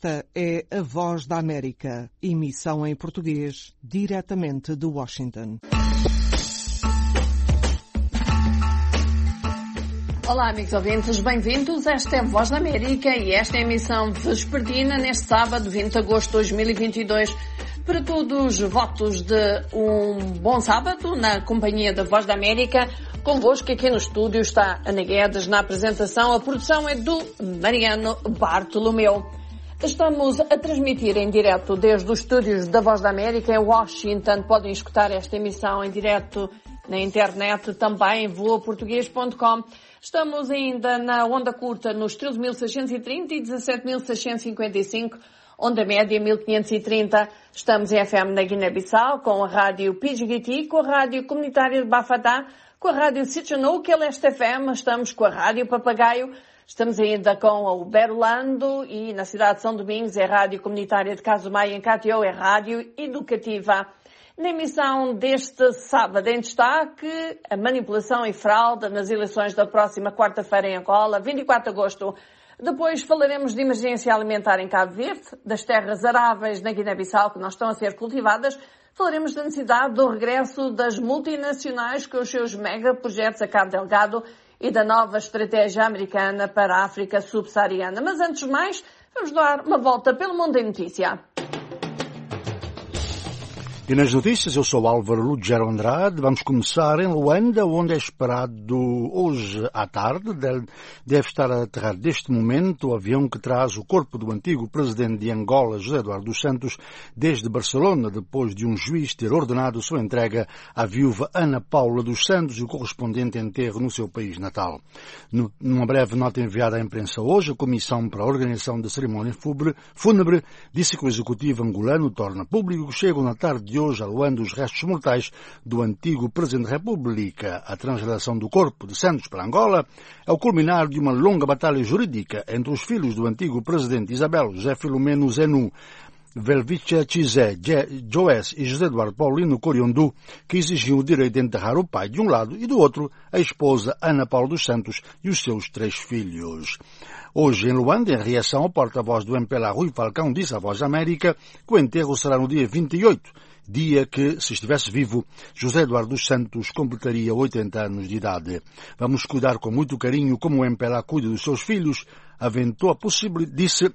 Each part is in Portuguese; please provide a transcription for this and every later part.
Esta é a Voz da América, emissão em português, diretamente de Washington. Olá, amigos ouvintes, bem-vindos. Esta é a Voz da América e esta é a emissão vespertina neste sábado, 20 de agosto de 2022. Para todos, votos de um bom sábado na companhia da Voz da América. Convosco aqui no estúdio está Ana Guedes na apresentação. A produção é do Mariano Bartolomeu. Estamos a transmitir em direto desde os estúdios da Voz da América em Washington. Podem escutar esta emissão em direto na internet também em voaportuguês.com. Estamos ainda na onda curta nos 13.630 e 17.655, onda média 1.530. Estamos em FM na Guiné-Bissau com a rádio Pidgiti, com a rádio comunitária de Bafatá, com a rádio Sitchanouk, que é Leste FM. Estamos com a rádio Papagaio. Estamos ainda com o Berlando e na cidade de São Domingos é a rádio comunitária de Casumai, em Catió, é rádio educativa. Na emissão deste sábado em destaque, a manipulação e fraude nas eleições da próxima quarta-feira em Angola, 24 de agosto. Depois falaremos de emergência alimentar em Cabo Verde, das terras aráveis na Guiné-Bissau que não estão a ser cultivadas. Falaremos da necessidade do regresso das multinacionais com os seus megaprojetos a Cabo Delgado e da nova estratégia americana para a África subsaariana. Mas antes de mais, vamos dar uma volta pelo mundo em notícia. E nas notícias, eu sou Álvaro Lugero Andrade. Vamos começar em Luanda, onde é esperado hoje à tarde. Deve estar a aterrar deste momento o avião que traz o corpo do antigo presidente de Angola, José Eduardo dos Santos, desde Barcelona, depois de um juiz ter ordenado sua entrega à viúva Ana Paula dos Santos e o correspondente enterro no seu país natal. Numa breve nota enviada à imprensa hoje, a Comissão para a Organização da Cerimónia Fúnebre disse que o executivo angolano torna público que chegam na tarde de hoje a Luanda os restos mortais do antigo Presidente da República. A transladação do corpo de Santos para Angola é o culminar de uma longa batalha jurídica entre os filhos do antigo Presidente Isabel, José Filomeno Zenu, Velvicha Chizé, Joés e José Eduardo Paulino Coriondu, que exigiu o direito de enterrar o pai de um lado e do outro a esposa Ana Paula dos Santos e os seus 3 filhos. Hoje, em Luanda, em reação ao porta-voz do MPLA Rui Falcão, disse à Voz da América que o enterro será no dia 28, dia que, se estivesse vivo, José Eduardo dos Santos completaria 80 anos de idade. Vamos cuidar com muito carinho como o MPLA cuida dos seus filhos, aventou a possibilidade, disse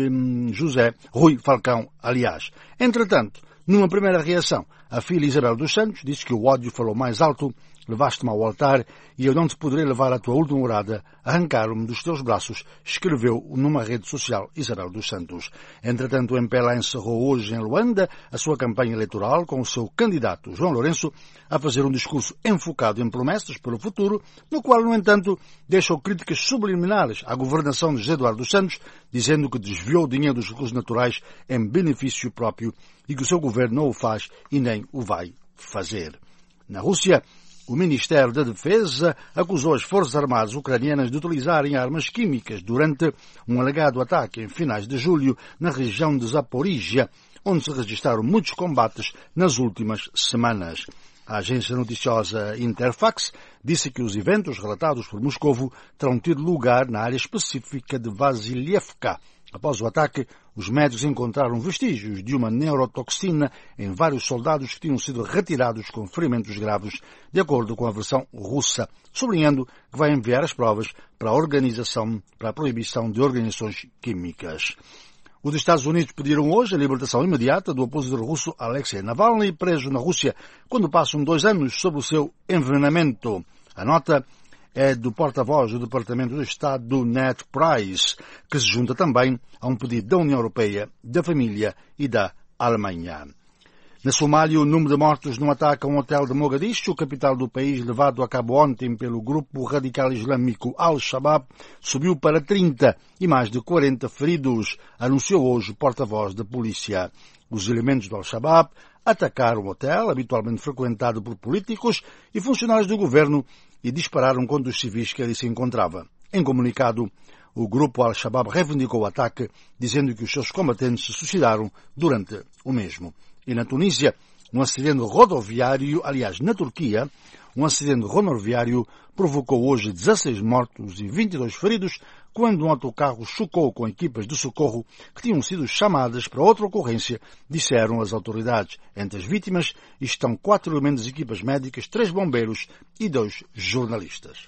José Rui Falcão, aliás. Entretanto, numa primeira reação, a filha Isabel dos Santos disse que o ódio falou mais alto: levaste-me ao altar e eu não te poderei levar à tua última morada, arrancaram-me dos teus braços, escreveu numa rede social Isabel dos Santos. Entretanto, o MPLA encerrou hoje em Luanda a sua campanha eleitoral com o seu candidato João Lourenço a fazer um discurso enfocado em promessas para o futuro, no qual, no entanto, deixou críticas subliminares à governação de José Eduardo dos Santos, dizendo que desviou o dinheiro dos recursos naturais em benefício próprio e que o seu governo não o faz e nem o vai fazer. Na Rússia, o Ministério da Defesa acusou as Forças Armadas ucranianas de utilizarem armas químicas durante um alegado ataque em finais de julho na região de Zaporígia, onde se registraram muitos combates nas últimas semanas. A agência noticiosa Interfax disse que os eventos relatados por Moscovo terão tido lugar na área específica de Vasilievka. Após o ataque, os médicos encontraram vestígios de uma neurotoxina em vários soldados que tinham sido retirados com ferimentos graves, de acordo com a versão russa, sublinhando que vai enviar as provas para a proibição de organizações químicas. Os Estados Unidos pediram hoje a libertação imediata do opositor russo Alexei Navalny, preso na Rússia, quando passam 2 anos sob o seu envenenamento. A nota é do porta-voz do Departamento de Estado Ned Price, que se junta também a um pedido da União Europeia, da família e da Alemanha. Na Somália, o número de mortos num ataque a um hotel de Mogadishu, capital do país, levado a cabo ontem pelo grupo radical islâmico Al-Shabaab, subiu para 30 e mais de 40 feridos, anunciou hoje o porta-voz da polícia. Os elementos do Al-Shabaab atacaram o hotel, habitualmente frequentado por políticos e funcionários do governo, e dispararam contra os civis que ali se encontrava. Em comunicado, o grupo Al-Shabaab reivindicou o ataque, dizendo que os seus combatentes se suicidaram durante o mesmo. E na Tunísia, um acidente rodoviário, aliás, na Turquia, um acidente rodoviário provocou hoje 16 mortos e 22 feridos, quando um autocarro chocou com equipas de socorro que tinham sido chamadas para outra ocorrência, disseram as autoridades. Entre as vítimas estão 4 elementos de equipas médicas, 3 bombeiros e 2 jornalistas.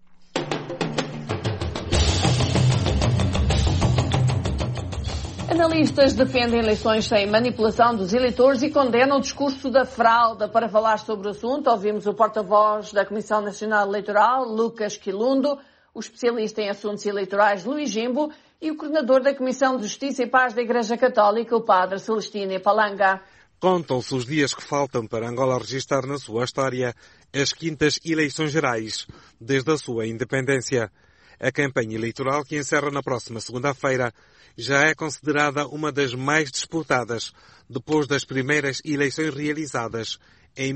Analistas defendem eleições sem manipulação dos eleitores e condenam o discurso da fraude. Para falar sobre o assunto, ouvimos o porta-voz da Comissão Nacional Eleitoral, Lucas Quilundo, o especialista em assuntos eleitorais, Luís Jimbo, e o coordenador da Comissão de Justiça e Paz da Igreja Católica, o padre Celestino Palanga. Contam-se os dias que faltam para Angola registrar na sua história as 5ª eleições gerais, desde a sua independência. A campanha eleitoral, que encerra na próxima segunda-feira, já é considerada uma das mais disputadas depois das primeiras eleições realizadas em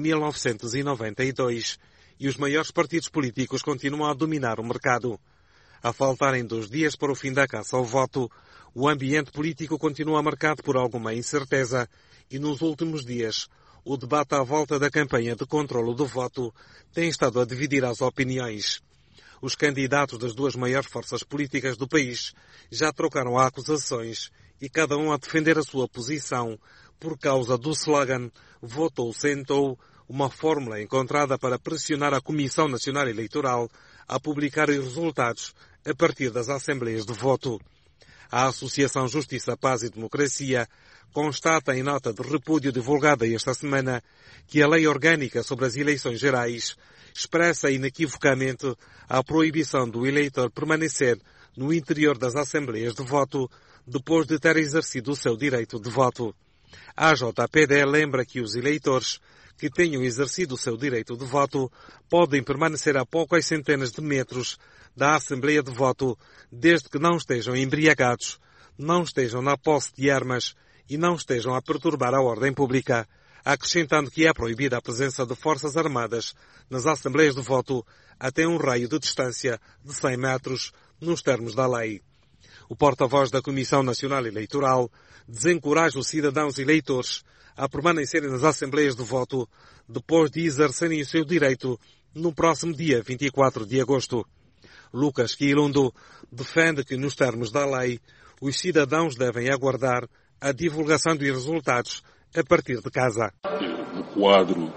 1992, e os maiores partidos políticos continuam a dominar o mercado. A faltarem 2 dias para o fim da caça ao voto, o ambiente político continua marcado por alguma incerteza e nos últimos dias o debate à volta da campanha de controlo do voto tem estado a dividir as opiniões. Os candidatos das 2 maiores forças políticas do país já trocaram acusações e cada um a defender a sua posição por causa do slogan "Votou, sentou", uma fórmula encontrada para pressionar a Comissão Nacional Eleitoral a publicar os resultados a partir das assembleias de voto. A Associação Justiça, Paz e Democracia constata em nota de repúdio divulgada esta semana que a Lei Orgânica sobre as Eleições Gerais expressa inequivocamente a proibição do eleitor permanecer no interior das assembleias de voto depois de ter exercido o seu direito de voto. A JPD lembra que os eleitores que tenham exercido o seu direito de voto podem permanecer a poucas centenas de metros da assembleia de voto desde que não estejam embriagados, não estejam na posse de armas e não estejam a perturbar a ordem pública, acrescentando que é proibida a presença de forças armadas nas assembleias de voto até um raio de distância de 100 metros, nos termos da lei. O porta-voz da Comissão Nacional Eleitoral desencoraja os cidadãos eleitores a permanecerem nas assembleias de voto depois de exercerem o seu direito no próximo dia 24 de agosto. Lucas Quilundo defende que, nos termos da lei, os cidadãos devem aguardar a divulgação dos resultados a partir de casa. No quadro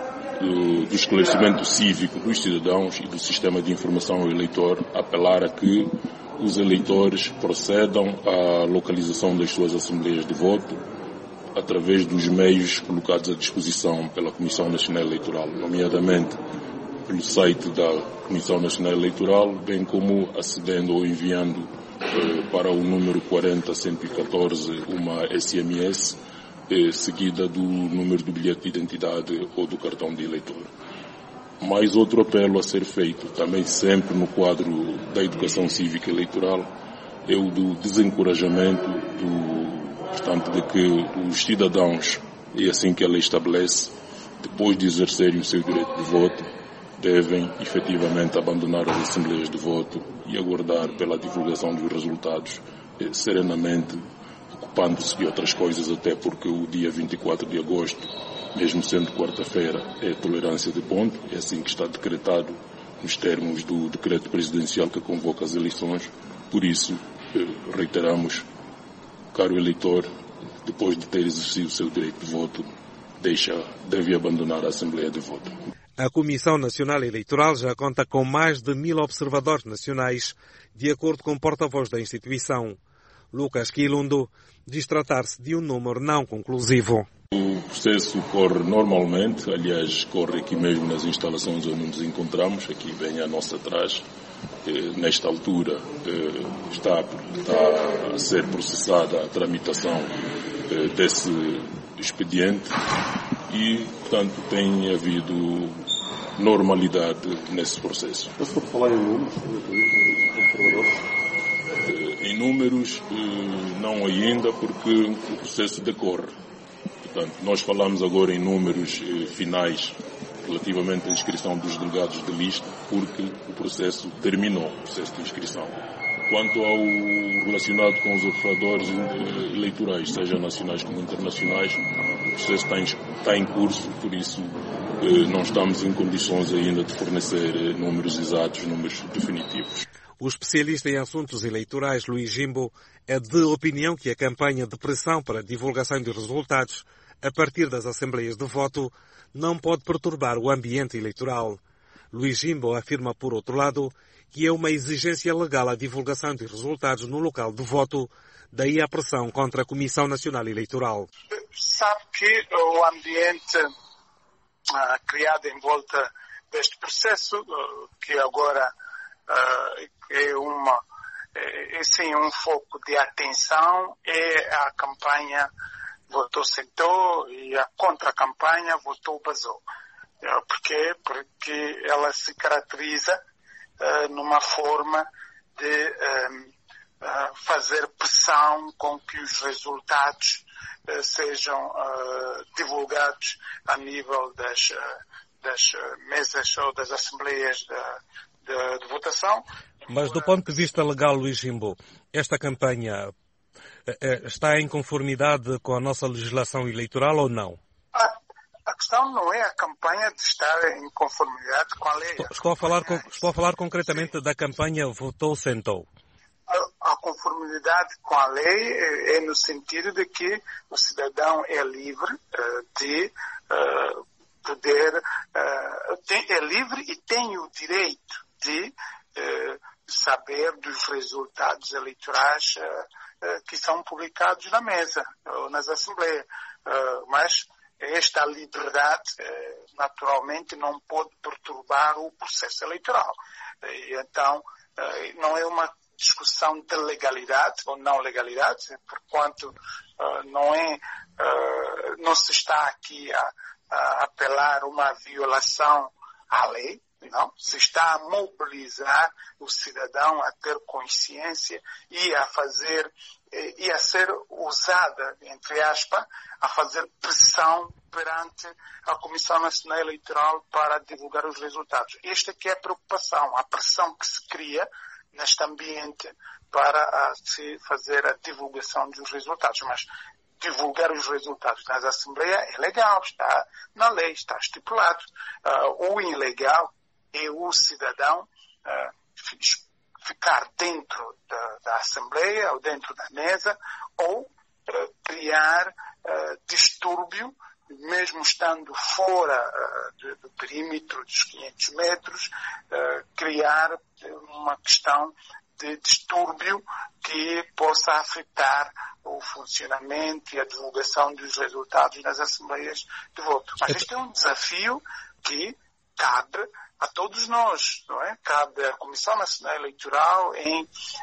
do esclarecimento cívico dos cidadãos e do sistema de informação ao eleitor, apelar a que os eleitores procedam à localização das suas assembleias de voto através dos meios colocados à disposição pela Comissão Nacional Eleitoral, nomeadamente pelo site da Comissão Nacional Eleitoral, bem como acedendo ou enviando para o número 40114 uma SMS seguida do número do bilhete de identidade ou do cartão de eleitor. Mais outro apelo a ser feito, também sempre no quadro da educação cívica eleitoral, é o do desencorajamento portanto, de que os cidadãos, e assim que a lei estabelece, depois de exercerem o seu direito de voto, devem efetivamente abandonar as assembleias de voto e aguardar pela divulgação dos resultados serenamente, ocupando-se de outras coisas, até porque o dia 24 de agosto, mesmo sendo quarta-feira, é tolerância de ponto, é assim que está decretado nos termos do decreto presidencial que convoca as eleições. Por isso, reiteramos, caro eleitor, depois de ter exercido o seu direito de voto, deve abandonar a Assembleia de Voto. A Comissão Nacional Eleitoral já conta com mais de 1000 observadores nacionais, de acordo com o porta-voz da instituição. Lucas Quilundo diz tratar-se de um número não conclusivo. O processo corre normalmente, aliás, corre aqui mesmo nas instalações onde nos encontramos, aqui bem à nossa atrás. Nesta altura está a ser processada a tramitação desse expediente e, portanto, tem havido normalidade nesse processo. Mas pode falar em números? Em números, não ainda, porque o processo decorre. Portanto, nós falamos agora em números finais relativamente à inscrição dos delegados de lista, porque o processo terminou, o processo de inscrição. Quanto ao relacionado com os observadores eleitorais, seja nacionais como internacionais, o processo está em curso, por isso não estamos em condições ainda de fornecer números exatos, números definitivos. O especialista em assuntos eleitorais, Luís Jimbo, é de opinião que a campanha de pressão para a divulgação de resultados a partir das assembleias de voto não pode perturbar o ambiente eleitoral. Luís Jimbo afirma, por outro lado, que é uma exigência legal a divulgação de resultados no local de voto, daí a pressão contra a Comissão Nacional Eleitoral. Sabe que o ambiente criado em volta deste processo, que agora é sim um foco de atenção, é a campanha votou sentou e a contra-campanha votou basou. Porquê? Porque ela se caracteriza numa forma de fazer pressão com que os resultados sejam divulgados a nível das mesas ou das assembleias de votação. Mas do ponto de vista legal, Luís Jimbo, esta campanha está em conformidade com a nossa legislação eleitoral ou não? A questão não é a campanha de estar em conformidade com a lei. Estou a falar concretamente da campanha votou-sentou. A conformidade com a lei é no sentido de que o cidadão é livre de poder, é livre e tem o direito de saber dos resultados eleitorais que são publicados na mesa ou nas assembleias. Mas esta liberdade, naturalmente, não pode perturbar o processo eleitoral. E então, não é uma discussão de legalidade ou não legalidade, porquanto não se está aqui a apelar uma violação à lei, não? Se está a mobilizar o cidadão a ter consciência e a ser usada, entre aspas, a fazer pressão perante a Comissão Nacional Eleitoral para divulgar os resultados. Esta que é a preocupação, a pressão que se cria neste ambiente para se fazer a divulgação dos resultados. Mas divulgar os resultados nas assembleias é legal, está na lei, está estipulado. O ilegal é o cidadão ficar dentro da assembleia ou dentro da mesa ou criar distúrbio, mesmo estando fora do perímetro dos 500 metros, criar uma questão de distúrbio que possa afetar o funcionamento e a divulgação dos resultados nas assembleias de voto. Mas este é um desafio que cabe a todos nós, não é? Cabe à Comissão Nacional Eleitoral em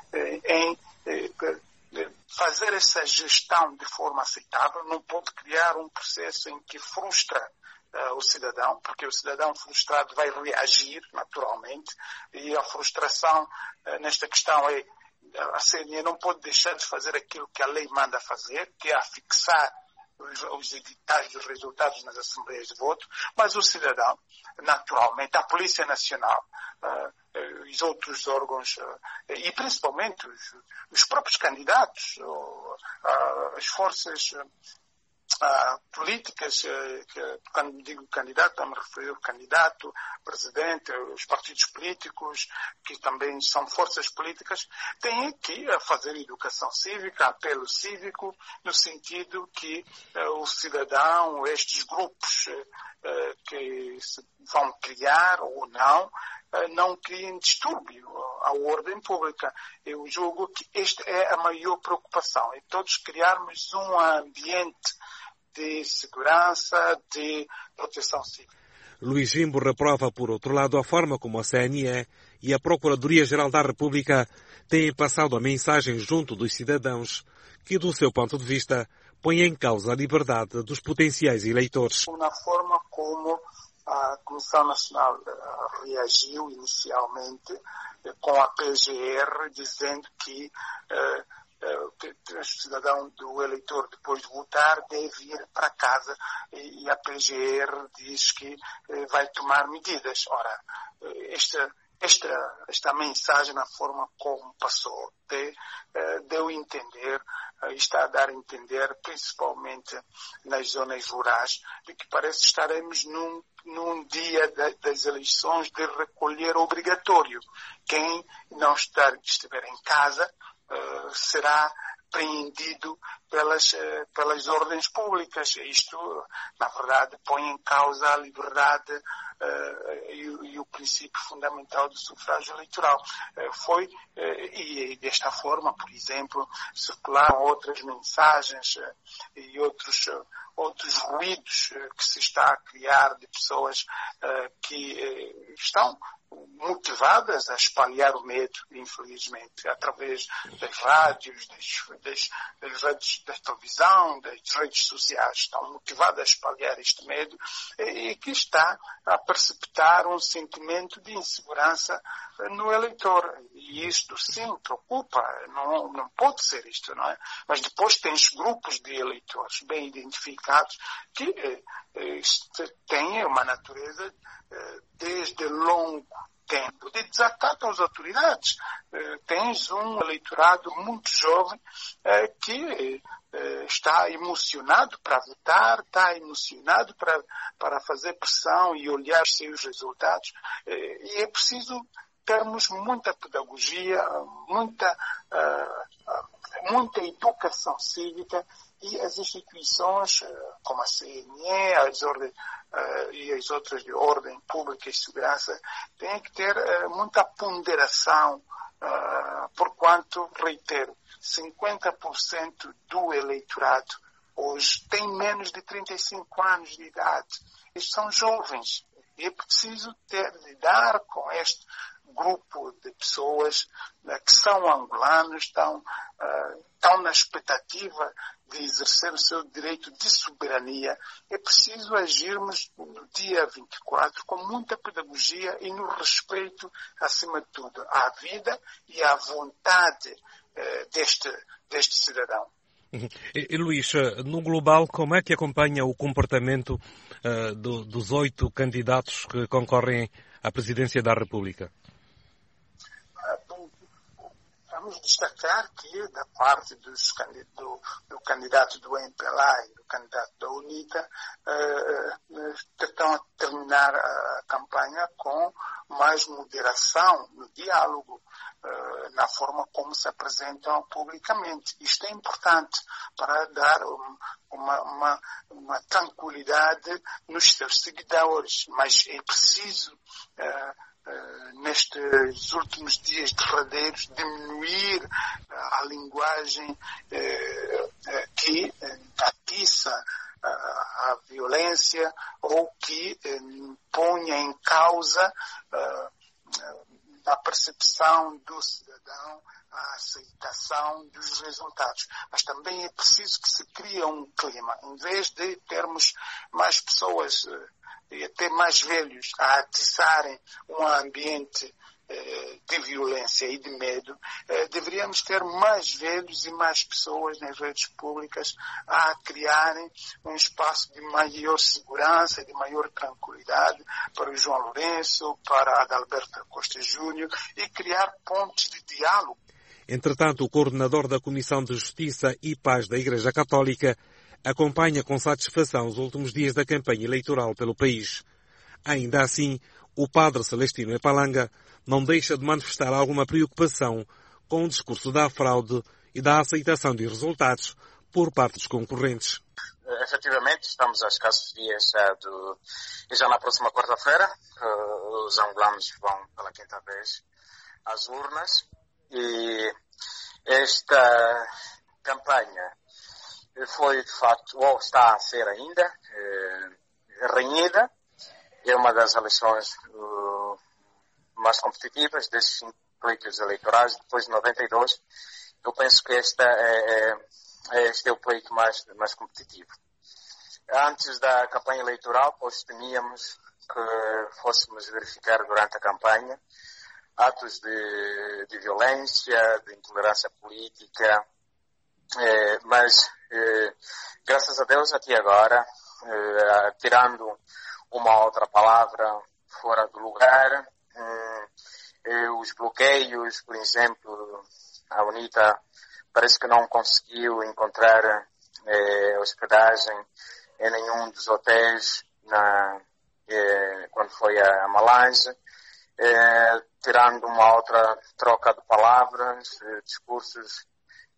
fazer essa gestão de forma aceitável. Não pode criar um processo em que frustra o cidadão, porque o cidadão frustrado vai reagir naturalmente, e a frustração nesta questão é a CNE não pode deixar de fazer aquilo que a lei manda fazer, que é fixar os editais dos resultados nas assembleias de voto, mas o cidadão, naturalmente, a Polícia Nacional, os outros órgãos, e principalmente os próprios candidatos, as forças políticas, quando digo candidato, estou a me referir ao candidato, presidente, os partidos políticos, que também são forças políticas, têm que fazer educação cívica, apelo cívico, no sentido que o cidadão, estes grupos que se vão criar ou não criem distúrbio à ordem pública. Eu julgo que esta é a maior preocupação, é todos criarmos um ambiente de segurança, de proteção civil. Luís Jimbo reprova, por outro lado, a forma como a CNE e a Procuradoria-Geral da República têm passado a mensagem junto dos cidadãos que, do seu ponto de vista, põe em causa a liberdade dos potenciais eleitores. Na forma como a Comissão Nacional reagiu inicialmente com a PGR, dizendo que o cidadão do eleitor, depois de votar, deve ir para casa, e a PGR diz que vai tomar medidas. Ora, esta mensagem, na forma como passou, deu a entender, está a dar a entender, principalmente nas zonas rurais, de que parece que estaremos num dia das eleições de recolher obrigatório. Quem não estiver em casa será apreendido pelas ordens públicas. Isto, na verdade, põe em causa a liberdade e o princípio fundamental do sufrágio eleitoral. E desta forma, por exemplo, circularam outras mensagens e outros ruídos que se está a criar de pessoas que estão motivadas a espalhar o medo, infelizmente, através das rádios, das redes da televisão, das redes sociais. Estão motivadas a espalhar este medo e que está a precipitar um sentimento de insegurança no eleitor. E isto, sim, preocupa. Não pode ser isto, não é? Mas depois tens grupos de eleitores bem identificados que têm uma natureza desde longo tempo de desacato às autoridades. Tens um eleitorado muito jovem que está emocionado para votar, está emocionado para fazer pressão e olhar os seus resultados. E é preciso termos muita pedagogia, muita educação cívica, e as instituições, como a CNE, e as outras de ordem pública e segurança, têm que ter muita ponderação, porquanto, reitero, 50% do eleitorado hoje tem menos de 35 anos de idade. Estes são jovens. E é preciso lidar com este grupo de pessoas que são angolanos, estão na expectativa de exercer o seu direito de soberania. É preciso agirmos no dia 24 com muita pedagogia e no respeito, acima de tudo, à vida e à vontade deste cidadão. E Luís, no global, como é que acompanha o comportamento dos 8 candidatos que concorrem à presidência da República? Vamos destacar que, da parte do candidato do MPLA e do candidato da UNITA, tentam terminar a campanha com mais moderação no diálogo, na forma como se apresentam publicamente. Isto é importante para dar uma tranquilidade nos seus seguidores, mas é preciso nestes últimos dias derradeiros diminuir a linguagem que atiça a violência ou que ponha em causa a percepção do cidadão, a aceitação dos resultados. Mas também é preciso que se crie um clima, em vez de termos mais pessoas e até mais velhos a atiçarem um ambiente de violência e de medo, deveríamos ter mais velhos e mais pessoas nas redes públicas a criarem um espaço de maior segurança, de maior tranquilidade para o João Lourenço, para Adalberto Costa Júnior, e criar pontos de diálogo. Entretanto, o coordenador da Comissão de Justiça e Paz da Igreja Católica acompanha com satisfação os últimos dias da campanha eleitoral pelo país. Ainda assim, o padre Celestino Epalanga não deixa de manifestar alguma preocupação com o discurso da fraude e da aceitação de resultados por parte dos concorrentes. Efetivamente, estamos a escassos dias e já na próxima quarta-feira os angolanos vão pela quinta vez às urnas, e esta campanha foi, de facto, ou está a ser ainda, renhida. É uma das eleições mais competitivas desses 5 pleitos eleitorais, depois de 92. Eu penso que este é o pleito mais competitivo. Antes da campanha eleitoral, pois temíamos que fôssemos verificar durante a campanha atos de violência, de intolerância política, mas graças a Deus até agora, tirando uma outra palavra fora do lugar, os bloqueios, por exemplo, a UNITA parece que não conseguiu encontrar hospedagem em nenhum dos hotéis quando foi a Malange, tirando uma outra troca de palavras, discursos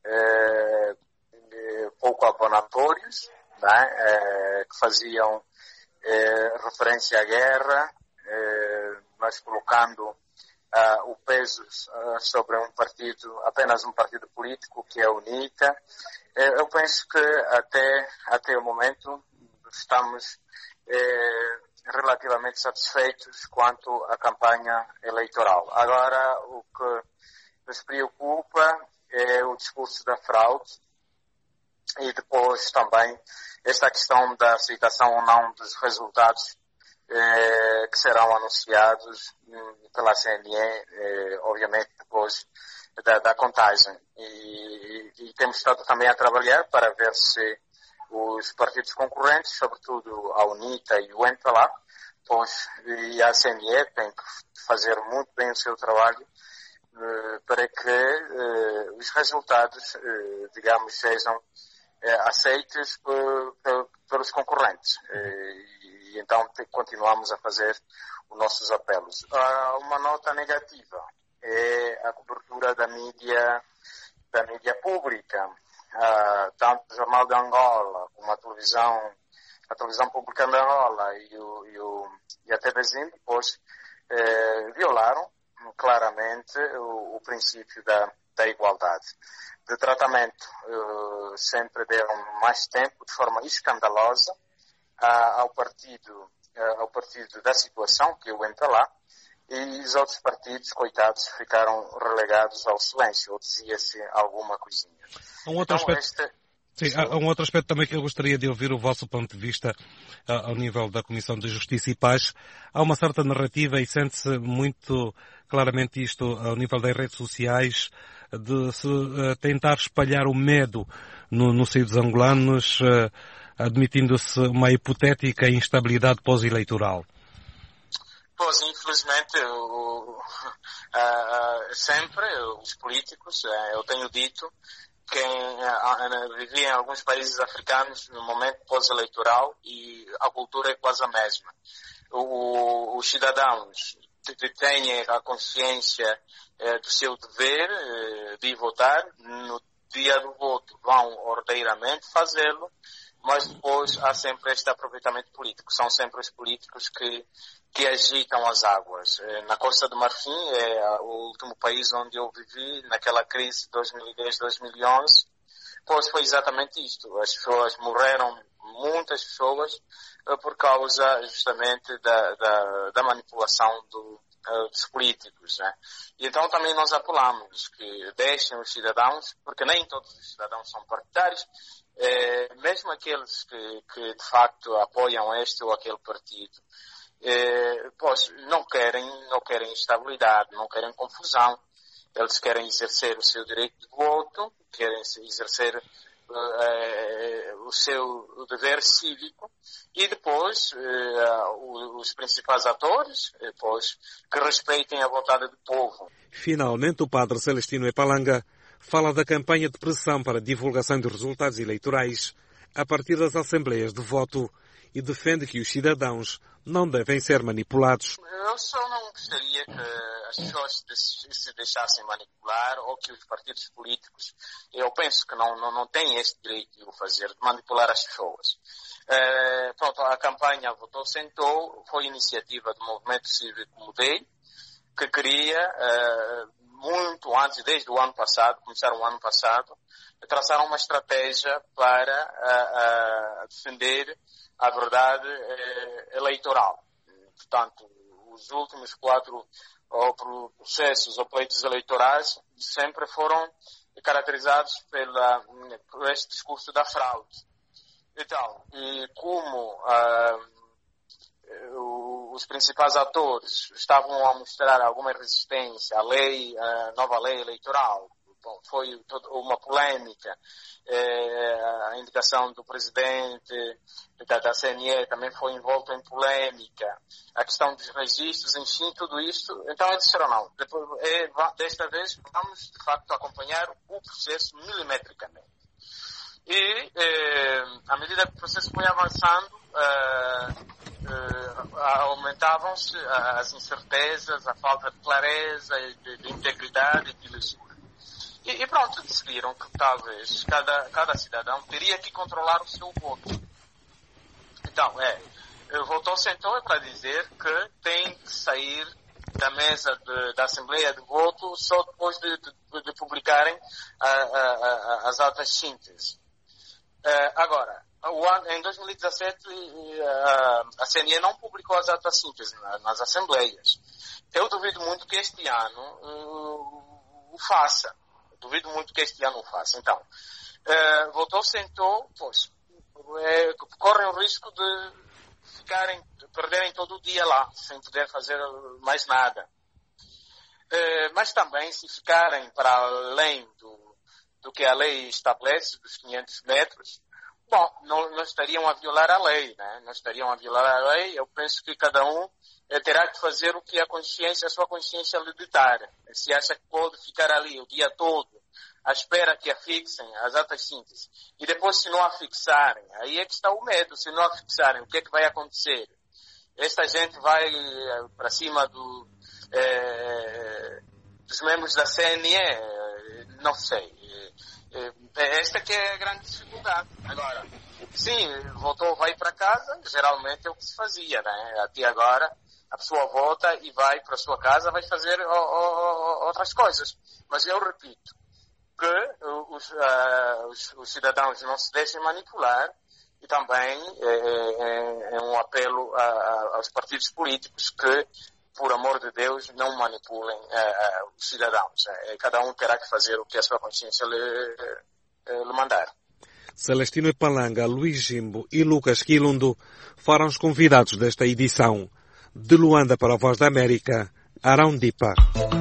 pouco abonatórios, né, que faziam referência à guerra, mas colocando o peso sobre apenas um partido político, que é a UNITA. Eu penso que até o momento estamos relativamente satisfeitos quanto à campanha eleitoral. Agora, o que nos preocupa é o discurso da fraude e depois também esta questão da aceitação ou não dos resultados que serão anunciados pela CNE, obviamente depois da contagem. E temos estado também a trabalhar para ver se os partidos concorrentes, sobretudo a UNITA e o MPLA, e a CNE tem que fazer muito bem o seu trabalho para que os resultados, digamos, sejam aceitos pelos concorrentes. E então continuamos a fazer os nossos apelos. Uma nota negativa é a cobertura da mídia pública, tanto o Jornal de Angola como a televisão pública de Angola e a TVzinho, depois violaram claramente o princípio da igualdade. De tratamento, sempre deram mais tempo, de forma escandalosa, ao partido da situação, que é o MPLA, e os outros partidos, coitados, ficaram relegados ao silêncio, ou dizia-se alguma coisinha. Há um outro aspecto também que eu gostaria de ouvir o vosso ponto de vista ao nível da Comissão de Justiça e Paz. Há uma certa narrativa e sente-se muito claramente isto ao nível das redes sociais, de se tentar espalhar o medo no seio dos angolanos, admitindo-se uma hipotética instabilidade pós-eleitoral. Pois, infelizmente, sempre os políticos, eu tenho dito, quem vivia em alguns países africanos no momento pós-eleitoral e a cultura é quase a mesma. Os cidadãos têm a consciência do seu dever de votar, no dia do voto vão ordeiramente fazê-lo, mas depois há sempre este aproveitamento político. São sempre os políticos que agitam as águas. Na Costa do Marfim, é o último país onde eu vivi, naquela crise de 2010-2011, pois foi exatamente isto. As pessoas morreram, muitas pessoas, por causa justamente da manipulação dos políticos, né? E então também nós apelamos que deixem os cidadãos, porque nem todos os cidadãos são partidários, mesmo aqueles que de facto apoiam este ou aquele partido, pois não querem estabilidade, não querem confusão. Eles querem exercer o seu direito de voto, querem exercer o seu dever cívico e depois os principais atores depois, que respeitem a vontade do povo. Finalmente, o padre Celestino Epalanga fala da campanha de pressão para a divulgação dos resultados eleitorais a partir das assembleias de voto e defende que os cidadãos não devem ser manipulados. Eu só não gostaria que as pessoas se deixassem manipular ou que os partidos políticos, eu penso que não têm este direito de o fazer, de manipular as pessoas. Pronto, a campanha Votou Sentou foi iniciativa do Movimento Cívico Mudei, que queria, muito antes, desde o ano passado, começaram o ano passado, traçaram uma estratégia para defender a verdade eleitoral. Portanto, os últimos 4 processos ou pleitos eleitorais sempre foram caracterizados por este discurso da fraude. Então, e como os principais atores estavam a mostrar alguma resistência à nova lei eleitoral, bom, foi uma polêmica. A indicação do presidente da CNE também foi envolta em polêmica. A questão dos registros, enfim, tudo isto. Então eles disseram não. Desta vez vamos, de facto, acompanhar o processo milimetricamente. E, à medida que o processo foi avançando, aumentavam-se as incertezas, a falta de clareza, de integridade e de lisura. E pronto, decidiram que talvez cada cidadão teria que controlar o seu voto. Então, votou-se então para dizer que tem que sair da mesa da Assembleia de Voto só depois de publicarem as atas síntese. Agora, em 2017, a CNE não publicou as atas síntese nas assembleias. Eu duvido muito que este ano o faça. Então, votou-se então, pois, correm o risco de perderem todo o dia lá, sem poder fazer mais nada. Mas também, se ficarem para além do que a lei estabelece, dos 500 metros, bom, não estariam a violar a lei, né? Não estariam a violar a lei. Eu penso que cada um terá que fazer o que a sua consciência lhe ditar. Se acha que pode ficar ali o dia todo à espera que afixem as atas síntese e depois, se não afixarem, aí é que está o medo. Se não afixarem, o que é que vai acontecer? Esta gente vai para cima dos membros da CNE? Não sei. Esta que é a grande dificuldade. Agora, sim, vai para casa, geralmente é o que se fazia, né? Até agora, a pessoa volta e vai para a sua casa, vai fazer outras coisas. Mas eu repito que os cidadãos não se deixem manipular e também é um apelo aos partidos políticos que, por amor de Deus, não manipulem os cidadãos. Cada um terá que fazer o que a sua consciência lhe mandar. Celestino Ipalanga, Luís Jimbo e Lucas Quilundo foram os convidados desta edição. De Luanda para a Voz da América, Arão Dipa.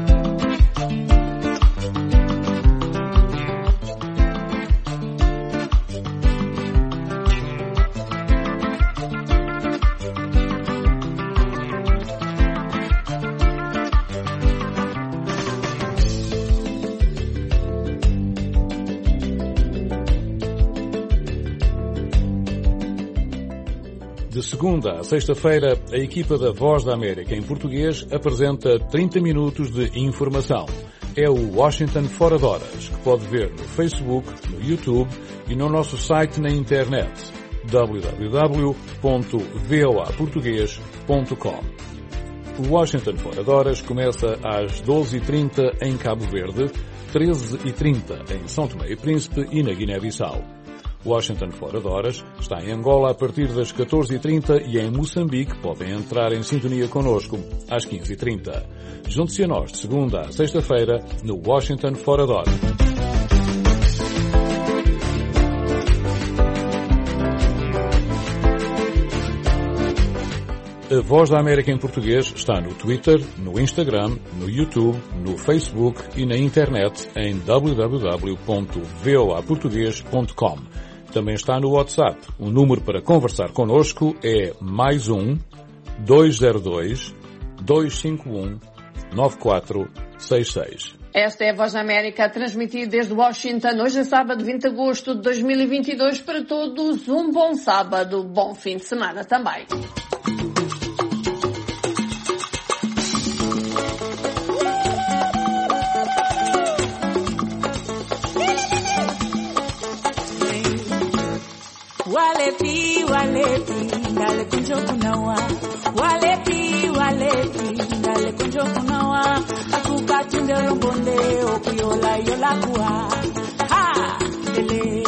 De segunda a sexta-feira, a equipa da Voz da América em português apresenta 30 minutos de informação. É o Washington Fora de Horas, que pode ver no Facebook, no YouTube e no nosso site na internet www.voaportugues.com. O Washington Fora de Horas começa às 12h30 em Cabo Verde, 13h30 em São Tomé e Príncipe e na Guiné-Bissau. Washington Fora de Horas está em Angola a partir das 14h30 e em Moçambique podem entrar em sintonia connosco às 15h30. Junte-se a nós de segunda a sexta-feira no Washington Fora de Horas. A Voz da América em português está no Twitter, no Instagram, no YouTube, no Facebook e na internet em www.voaportugues.com. Também está no WhatsApp. O número para conversar connosco é +1 202 251 9466. Esta é a Voz da América a transmitir desde Washington. Hoje é sábado, 20 de agosto de 2022. Para todos, um bom sábado, bom fim de semana também. Walepi, ndale kunjo kunawa. Walepi, ndale kunjo kunawa. Akuka tunde lombonde, okuyola yola kuwa. Ha, ele.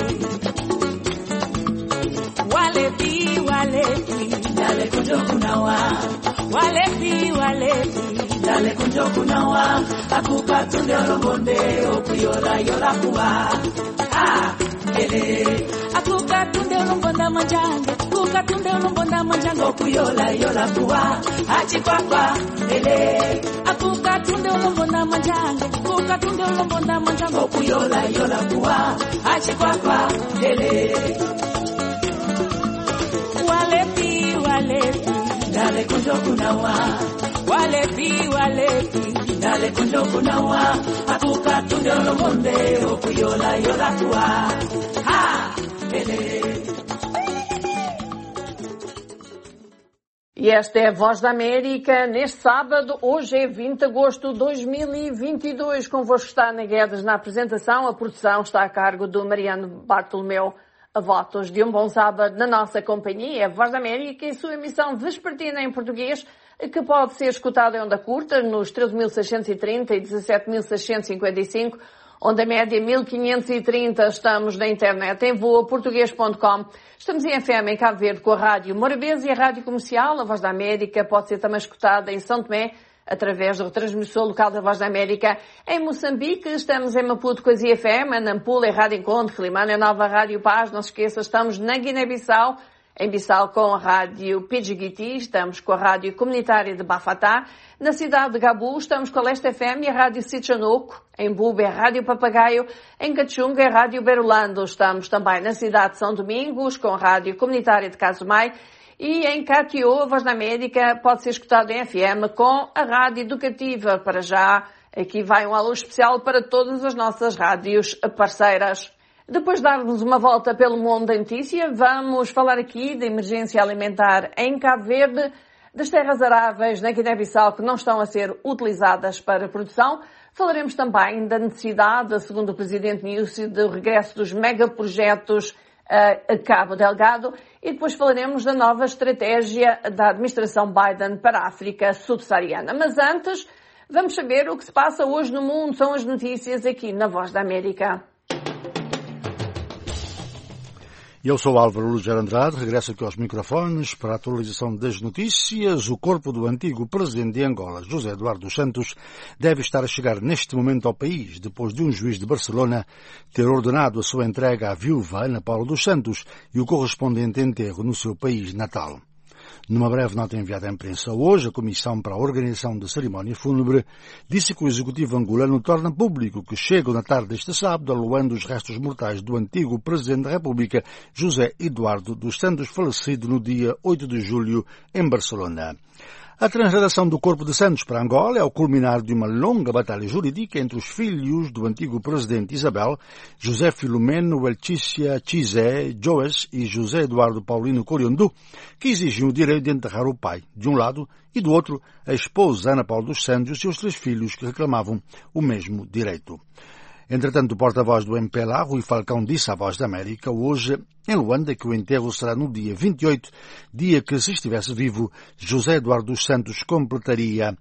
Walepi, ndale kunjo kunawa. Walepi, ndale kunjo kunawa. Akuka tunde lombonde, okuyola yola kuwa. Ha, ele. Akukatunde ulongonda manjanga, kukatunde ulongonda manjanga, okuyola yola kuwa, achikwakwa, ele. Akukatunde lombonda manjange kukatunde lombonda manjange okuyola yola kuwa achikwakwa ele walepi dale kunjokunawa walepi dale kunjokunawa akukatunde lombonde okuyola yola kuwa ha ele. E esta é a Voz da América neste sábado, hoje é 20 de agosto de 2022. Convosco está Ana Guedes na apresentação, a produção está a cargo do Mariano Bartolomeu. A votos de um bom sábado na nossa companhia, a Voz da América e sua emissão vespertina em português, que pode ser escutada em onda curta nos 13.630 e 17.655, onda média 1530. Estamos na internet em voaportuguês.com. Estamos em FM em Cabo Verde com a Rádio Morabeza e a Rádio Comercial. A Voz da América pode ser também escutada em São Tomé através do retransmissor local da Voz da América. Em Moçambique estamos em Maputo com a ZFM, em Nampula é Rádio Encontro, Quilimane é Nova Rádio Paz. Não se esqueça, estamos na Guiné-Bissau, em Bissau com a Rádio Pidjigiti, estamos com a Rádio Comunitária de Bafatá. Na cidade de Gabu estamos com a Leste FM e a Rádio Sitchanoco. Em Buba é a Rádio Papagaio. Em Cachunga é a Rádio Berulando. Estamos também na cidade de São Domingos com a Rádio Comunitária de Casumai. E em Catió, a Voz da América pode ser escutada em FM com a Rádio Educativa. Para já, aqui vai um alô especial para todas as nossas rádios parceiras. Depois de darmos uma volta pelo mundo da notícia, vamos falar aqui da emergência alimentar em Cabo Verde, das terras aráveis na Guiné-Bissau que não estão a ser utilizadas para produção. Falaremos também da necessidade, segundo o Presidente Nyusi, do regresso dos megaprojetos a Cabo Delgado, e depois falaremos da nova estratégia da administração Biden para a África subsaariana. Mas antes, vamos saber o que se passa hoje no mundo. São as notícias aqui na Voz da América. Eu sou Álvaro Lúger Andrade, regresso aqui aos microfones para a atualização das notícias. O corpo do antigo presidente de Angola, José Eduardo dos Santos, deve estar a chegar neste momento ao país, depois de um juiz de Barcelona ter ordenado a sua entrega à viúva Ana Paula dos Santos e o correspondente enterro no seu país natal. Numa breve nota enviada à imprensa hoje, a Comissão para a Organização da Cerimónia Fúnebre disse que o Executivo angolano torna público que chegam na tarde deste sábado a Luanda os restos mortais do antigo Presidente da República, José Eduardo dos Santos, falecido no dia 8 de julho em Barcelona. A transladação do corpo de Santos para Angola é o culminar de uma longa batalha jurídica entre os filhos do antigo presidente Isabel, José Filomeno Eltícia Chizé Joes e José Eduardo Paulino Coriondu, que exigiam o direito de enterrar o pai, de um lado, e do outro, a esposa Ana Paula dos Santos e seus 3 filhos que reclamavam o mesmo direito. Entretanto, o porta-voz do MPLA, Rui Falcão, disse à Voz da América hoje em Luanda que o enterro será no dia 28, dia que, se estivesse vivo, José Eduardo dos Santos completaria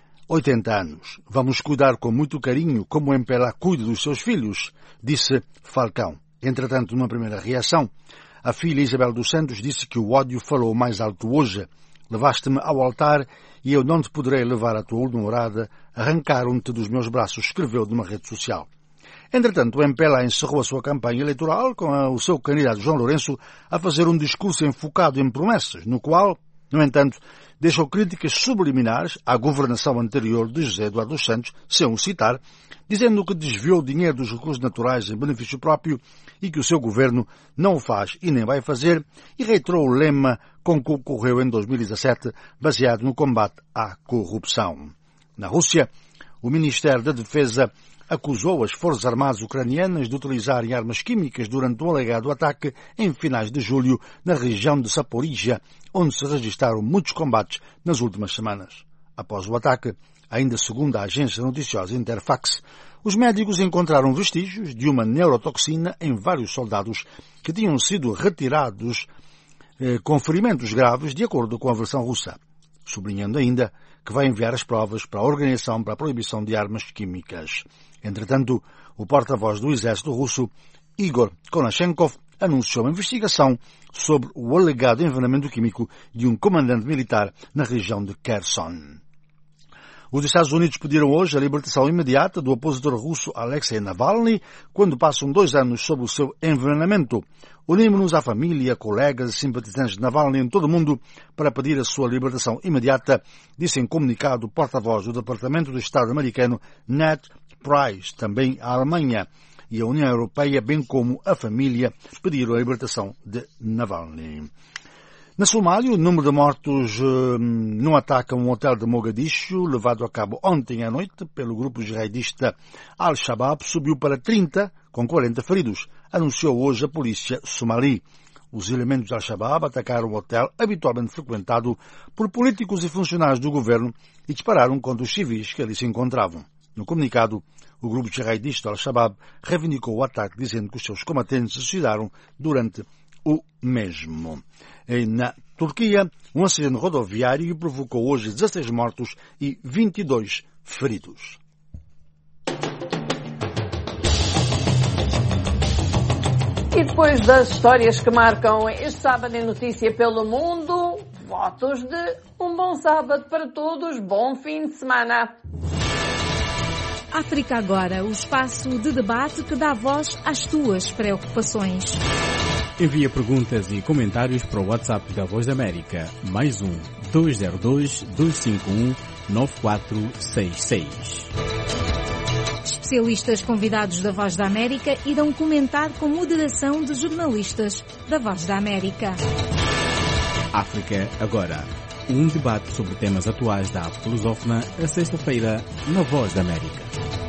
80 anos. Vamos cuidar com muito carinho como o MPLA cuida dos seus filhos, disse Falcão. Entretanto, numa primeira reação, a filha Isabel dos Santos disse que o ódio falou mais alto hoje. Levaste-me ao altar e eu não te poderei levar à tua última morada. Arrancaram-te dos meus braços, escreveu numa rede social. Entretanto, o MPLA encerrou a sua campanha eleitoral com o seu candidato João Lourenço a fazer um discurso enfocado em promessas, no qual, no entanto, deixou críticas subliminares à governação anterior de José Eduardo dos Santos, sem o citar, dizendo que desviou dinheiro dos recursos naturais em benefício próprio e que o seu governo não o faz e nem vai fazer, e reiterou o lema com que ocorreu em 2017, baseado no combate à corrupção. Na Rússia, o Ministério da Defesa acusou as Forças Armadas ucranianas de utilizarem armas químicas durante um alegado ataque em finais de julho na região de Zaporizhia, onde se registaram muitos combates nas últimas semanas. Após o ataque, ainda segundo a agência noticiosa Interfax, os médicos encontraram vestígios de uma neurotoxina em vários soldados que tinham sido retirados com ferimentos graves, de acordo com a versão russa, sublinhando ainda que vai enviar as provas para a Organização para a Proibição de Armas Químicas. Entretanto, o porta-voz do exército russo, Igor Konashenkov, anunciou uma investigação sobre o alegado envenenamento químico de um comandante militar na região de Kherson. Os Estados Unidos pediram hoje a libertação imediata do opositor russo Alexei Navalny, quando passam 2 anos sob o seu envenenamento. Unimos-nos à família, colegas e simpatizantes de Navalny em todo o mundo para pedir a sua libertação imediata, disse em comunicado o porta-voz do Departamento do Estado americano Ned Price. Também a Alemanha e a União Europeia, bem como a família, pediram a libertação de Navalny. Na Somália, o número de mortos num ataque a um hotel de Mogadishu, levado a cabo ontem à noite pelo grupo jihadista Al-Shabaab, subiu para 30, com 40 feridos, anunciou hoje a polícia somali. Os elementos de Al-Shabaab atacaram o hotel habitualmente frequentado por políticos e funcionários do governo e dispararam contra os civis que ali se encontravam. No comunicado, o grupo jihadista Al-Shabaab reivindicou o ataque, dizendo que os seus combatentes se suicidaram durante o mesmo. Na Turquia, um acidente rodoviário provocou hoje 16 mortos e 22 feridos. E depois das histórias que marcam este sábado em notícia pelo mundo, votos de um bom sábado para todos, bom fim de semana. África Agora, o espaço de debate que dá voz às tuas preocupações. Envia perguntas e comentários para o WhatsApp da Voz da América, mais 202-251-9466. Especialistas convidados da Voz da América irão comentar com moderação de jornalistas da Voz da América. África Agora, um debate sobre temas atuais da África lusófona, a sexta-feira, na Voz da América.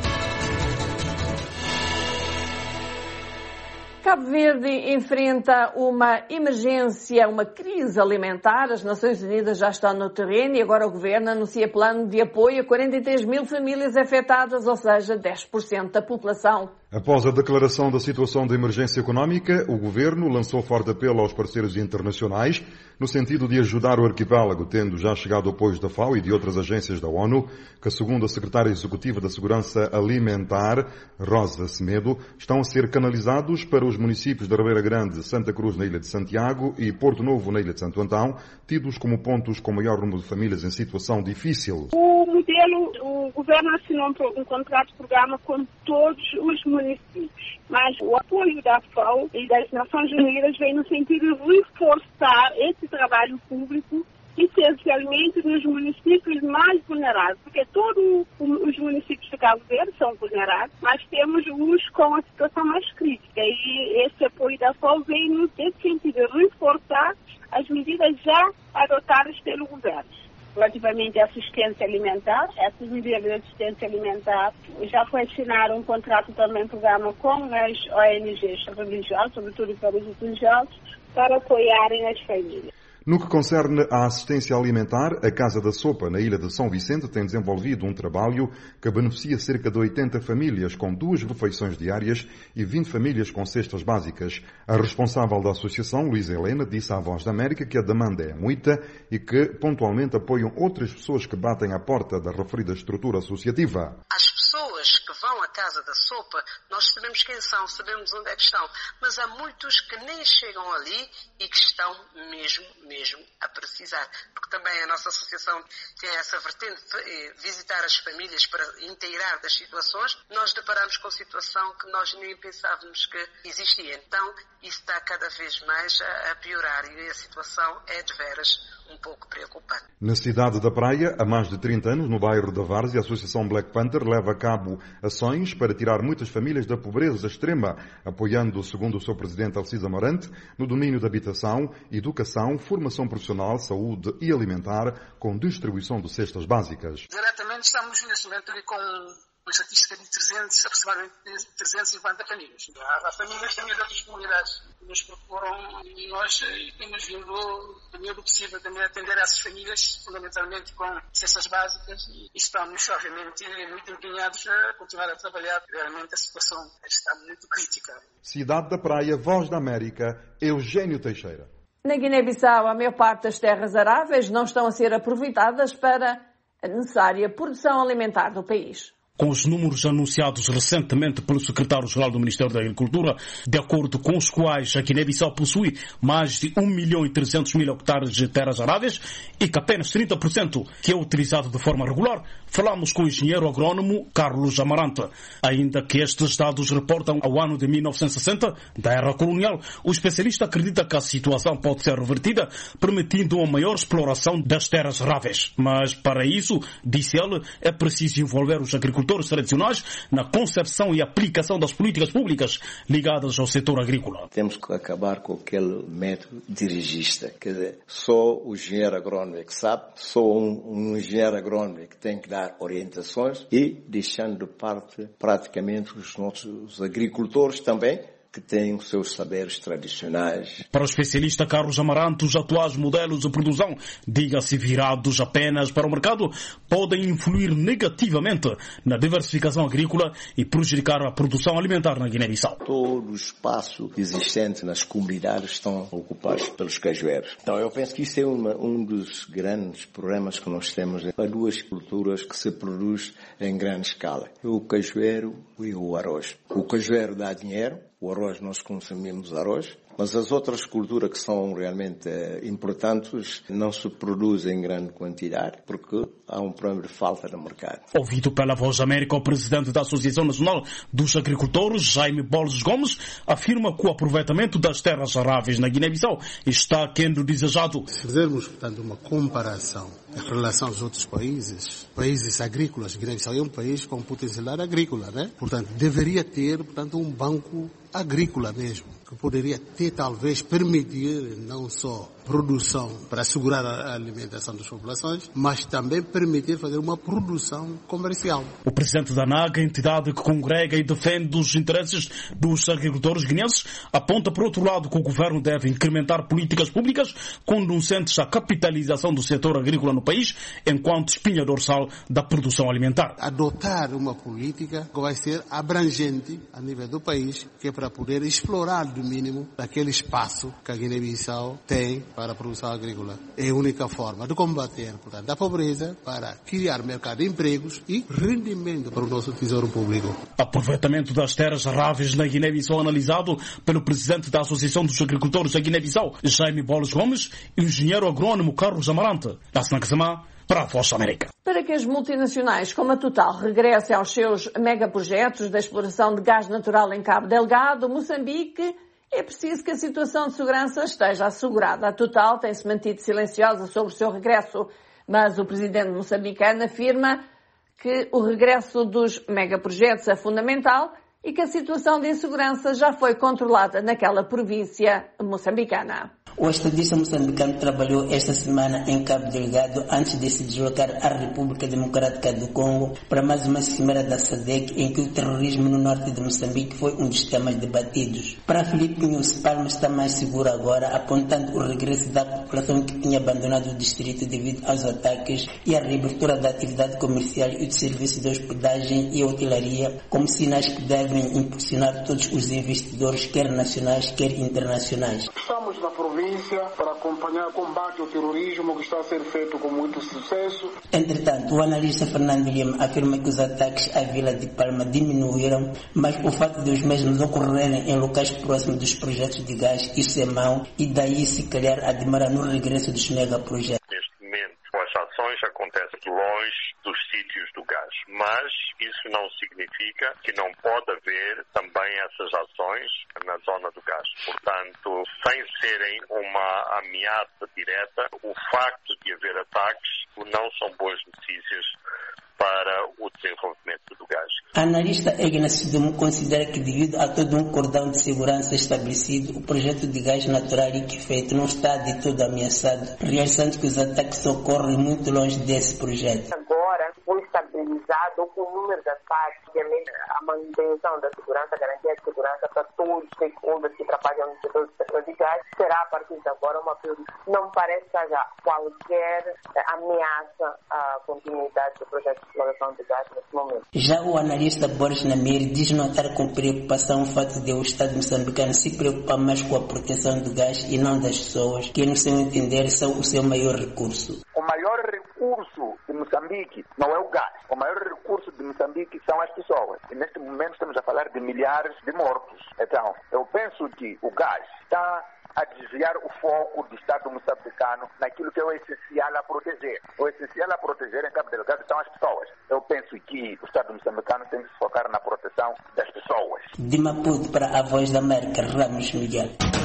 Cabo Verde enfrenta uma emergência, uma crise alimentar. As Nações Unidas já estão no terreno e agora o Governo anuncia plano de apoio a 43 mil famílias afetadas, ou seja, 10% da população. Após a declaração da situação de emergência económica, o Governo lançou forte apelo aos parceiros internacionais no sentido de ajudar o arquipélago, tendo já chegado o apoio da FAO e de outras agências da ONU, que, segundo a Secretária Executiva da Segurança Alimentar, Rosa Semedo, estão a ser canalizados para os municípios de Ribeira Grande, Santa Cruz na Ilha de Santiago e Porto Novo na Ilha de Santo Antão, tidos como pontos com maior número de famílias em situação difícil. O modelo, o Governo assinou um contrato de programa com todos os municípios, mas o apoio da FAO e das Nações Unidas vem no sentido de reforçar esse trabalho público, essencialmente nos municípios mais vulneráveis, porque todos os municípios de Cabo Verde são vulneráveis, mas temos uns com a situação mais crítica e esse apoio da FAO vem nesse sentido de reforçar as medidas já adotadas pelo Governo. Relativamente à assistência alimentar, essas medidas de assistência alimentar, já foi assinado um contrato também, programa com as ONGs religiosas, sobretudo para os religiosos, para apoiarem as famílias. No que concerne à assistência alimentar, a Casa da Sopa, na Ilha de São Vicente, tem desenvolvido um trabalho que beneficia cerca de 80 famílias com 2 refeições diárias e 20 famílias com cestas básicas. A responsável da associação, Luísa Helena, disse à Voz da América que a demanda é muita e que pontualmente apoiam outras pessoas que batem à porta da referida estrutura associativa. As pessoas que vão à Casa da Sopa, nós sabemos quem são, sabemos onde é que estão, mas há muitos que nem chegam ali e que estão mesmo a precisar, porque também a nossa associação tem essa vertente de visitar as famílias para inteirar das situações. Nós deparamos com situação que nós nem pensávamos que existia. Então, isso está cada vez mais a piorar e a situação é de veras um pouco preocupante. Na cidade da Praia, há mais de 30 anos, no bairro da Várzea, a Associação Black Panther leva a cabo ações para tirar muitas famílias da pobreza extrema, apoiando, segundo o seu presidente Alcides Amarante, no domínio da habitação, educação, formação profissional, saúde e alimentar, com distribuição de cestas básicas. Diretamente estamos neste momento ali com uma estatística de aproximadamente 350 famílias. Há famílias também de outras comunidades que nos procuram e nós temos vindo, no meio possível, também atender essas famílias, fundamentalmente com cestas básicas, e estamos, obviamente, muito empenhados a continuar a trabalhar. Realmente a situação está muito crítica. Cidade da Praia, Voz da América, Eugênio Teixeira. Na Guiné-Bissau, a maior parte das terras aráveis não estão a ser aproveitadas para a necessária produção alimentar do país. Com os números anunciados recentemente pelo secretário-geral do Ministério da Agricultura, de acordo com os quais a Guiné-Bissau possui mais de 1.300.000 hectares de terras aráveis e que apenas 30% que é utilizado de forma regular, falamos com o engenheiro agrónomo Carlos Amarante. Ainda que estes dados reportam ao ano de 1960, da era colonial, o especialista acredita que a situação pode ser revertida, permitindo uma maior exploração das terras aráveis. Mas, para isso, disse ele, é preciso envolver os agricultores tradicionais na concepção e aplicação das políticas públicas ligadas ao setor agrícola. Temos que acabar com aquele método dirigista, quer dizer, só o engenheiro agrónomo é que sabe, só um engenheiro agrónomo é que tem que dar orientações e deixando de parte praticamente os nossos agricultores também, que têm os seus saberes tradicionais. Para o especialista Carlos Amarante, os atuais modelos de produção, diga-se virados apenas para o mercado, podem influir negativamente na diversificação agrícola e prejudicar a produção alimentar na Guiné-Bissau. Todo o espaço existente nas comunidades estão ocupados pelos cajueiros. Então eu penso que isso é um dos grandes problemas que nós temos. Há duas culturas que se produzem em grande escala. O cajueiro e o arroz. O cajueiro dá dinheiro. O arroz, nós consumimos arroz, mas as outras culturas que são realmente importantes não se produzem em grande quantidade porque há um problema de falta de mercado. Ouvido pela Voz da América, o presidente da Associação Nacional dos Agricultores, Jaime Boles Gomes, afirma que o aproveitamento das terras aráveis na Guiné-Bissau está aquém do desejado. Se fizermos, portanto, uma comparação em relação aos outros países agrícolas, Guiné-Bissau é um país com potencialidade agrícola, né? Portanto, deveria ter, portanto, um banco agrícola mesmo, que poderia ter, talvez, permitir não só produção para assegurar a alimentação das populações, mas também permitir fazer uma produção comercial. O presidente da ANAG, a entidade que congrega e defende os interesses dos agricultores guineenses, aponta, por outro lado, que o governo deve incrementar políticas públicas conducentes à capitalização do setor agrícola no país, enquanto espinha dorsal da produção alimentar. Adotar uma política que vai ser abrangente a nível do país, que é para poder explorar do mínimo aquele espaço que a Guiné-Bissau tem para a produção agrícola. É a única forma de combater, portanto, a pobreza, para criar mercado de empregos e rendimento para o nosso tesouro público. Aproveitamento das terras aráveis na Guiné-Bissau analisado pelo presidente da Associação dos Agricultores da Guiné-Bissau, Jaime Boles Gomes, e o engenheiro agrônomo Carlos Amarante. Para a Voz da América. Para que as multinacionais como a Total regressem aos seus megaprojetos da exploração de gás natural em Cabo Delgado, Moçambique, é preciso que a situação de segurança esteja assegurada. A Total tem-se mantido silenciosa sobre o seu regresso, mas o presidente moçambicano afirma que o regresso dos megaprojetos é fundamental e que a situação de insegurança já foi controlada naquela província moçambicana. O estadista moçambicano trabalhou esta semana em Cabo Delgado antes de se deslocar à República Democrática do Congo para mais uma cimeira da SADC em que o terrorismo no norte de Moçambique foi um dos temas debatidos. Para Filipe Nunes, Palma está mais seguro agora, apontando o regresso da população que tinha abandonado o distrito devido aos ataques e a reabertura da atividade comercial e do serviço de hospedagem e hotelaria como sinais que devem impulsionar todos os investidores, quer nacionais, quer internacionais. Estamos na província para acompanhar o combate ao terrorismo que está a ser feito com muito sucesso. Entretanto, o analista Fernando Lima afirma que os ataques à Vila de Palma diminuíram, mas o fato de os mesmos ocorrerem em locais próximos dos projetos de gás, isso é mau, e daí se calhar a demora no regresso dos megaprojetos. Neste momento, as ações acontecem longe dos sítios do gás, mas isso não significa que não pode haver também essas ações na zona do gás. Portanto, sem serem uma ameaça direta, o facto de haver ataques não são boas notícias para o desenvolvimento do gás. A analista Ignacio Dumo considera que, devido a todo um cordão de segurança estabelecido, o projeto de gás natural e liquefeito não está de todo ameaçado, realçando que os ataques ocorrem muito longe desse projeto. Agora foi estabilizado com o número de ataques, obviamente a manutenção da segurança, a garantia de segurança para todos os stakeholders que trabalham no setor de gás será a partir de agora uma prioridade. Não parece que haja qualquer ameaça à continuidade do projeto de exploração de gás nesse momento. Já o analista Boris Namir diz notar com preocupação o fato de o Estado moçambicano se preocupar mais com a proteção do gás e não das pessoas, que no seu entender são o seu maior recurso. O maior recurso de Moçambique não é o gás. O maior recurso de Moçambique são as pessoas. E neste momento estamos a falar de milhares de mortos. Então, eu penso que o gás está a desviar o foco do Estado moçambicano naquilo que é o essencial a proteger. O essencial a proteger em Cabo Delgado são as pessoas. Eu penso que o Estado moçambicano tem que se focar na proteção das pessoas. De Maputo para a Voz da América, Ramos Miguel.